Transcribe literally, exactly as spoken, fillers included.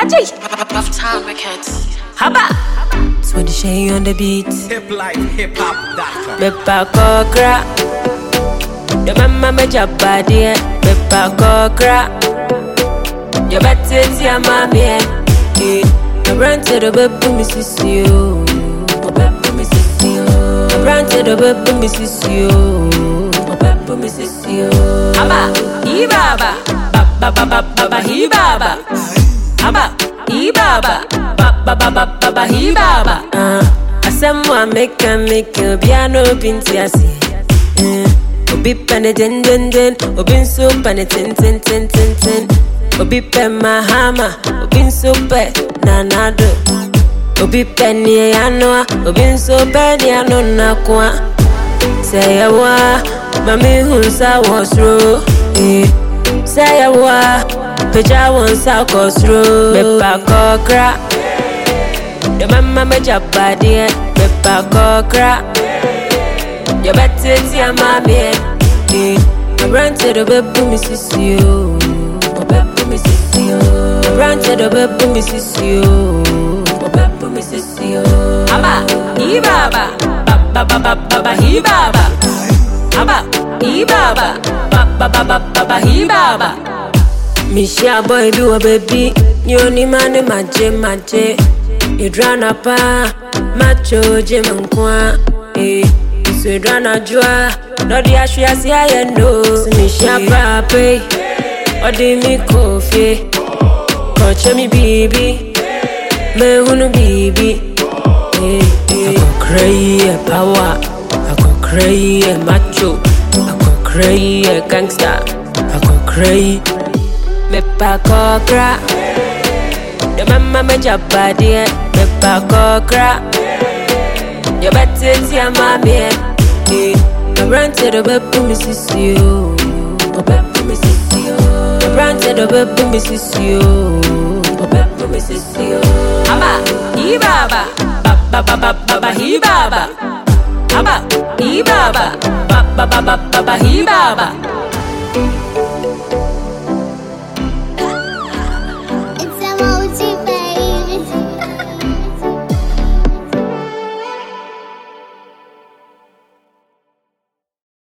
Ajay. Buff Town Records. Haba. Swedish Shay on the beat. Hip life, hip hop dot com. Bepa kokra. Your mama me jabba dear. Bepa kokra. Your better your mommy. Eh. I ran to the baby missus you. Baby missus you. I ran to the baby missus you. Baby missus you. Aba, ibaba. Ba ba ba ba ba hi baba. Aba, ibaba. Ba ba ba ba ba ba hi baba. Uh, asemwa make a make a piano binti asi. Obi pane den den den, obi so pane ten ten ten ten ten. Obi pe mahama, obi so pe nanado. Obi pe ni anoa, obi so pe ni ano nakwa. Say ya wa, mami hunsa wasro. Eh, say ya wa, peja wansa kosro. Bepa kokra, your mama me jabba dear. Bepa kokra, your better your mommy. Eh, I ran to the baby missus you. Baby missus you. I ran to the baby missus you. Baby missus you. Aba, ibaba. Ba ba ba ba ba hi baba. Aba, ibaba. Ba ba ba ba ba ba hi baba. Misha boy do a baby. You ni mane maje maje. You drana pa macho je mankwa. Eh, so drana jua. No di ashia si ayendo. Misha pape. Odi mi kofi. Koche mi bibi. Me hunu bibi. Eh, eh. I go crazy power. I go crazy macho. I go crazy gangster. I go crazy. Me pa kokra. The mama me jabba dear. Me pa kokra. You better your mommy. Eh, I ran to the baby missus you. Baby missus you. I ran to the baby missus you. Baby missus you. Aba, ibaba. Ba ba ba ba ba hi baba. Aba, ibaba. Ba ba ba ba ba hi baba.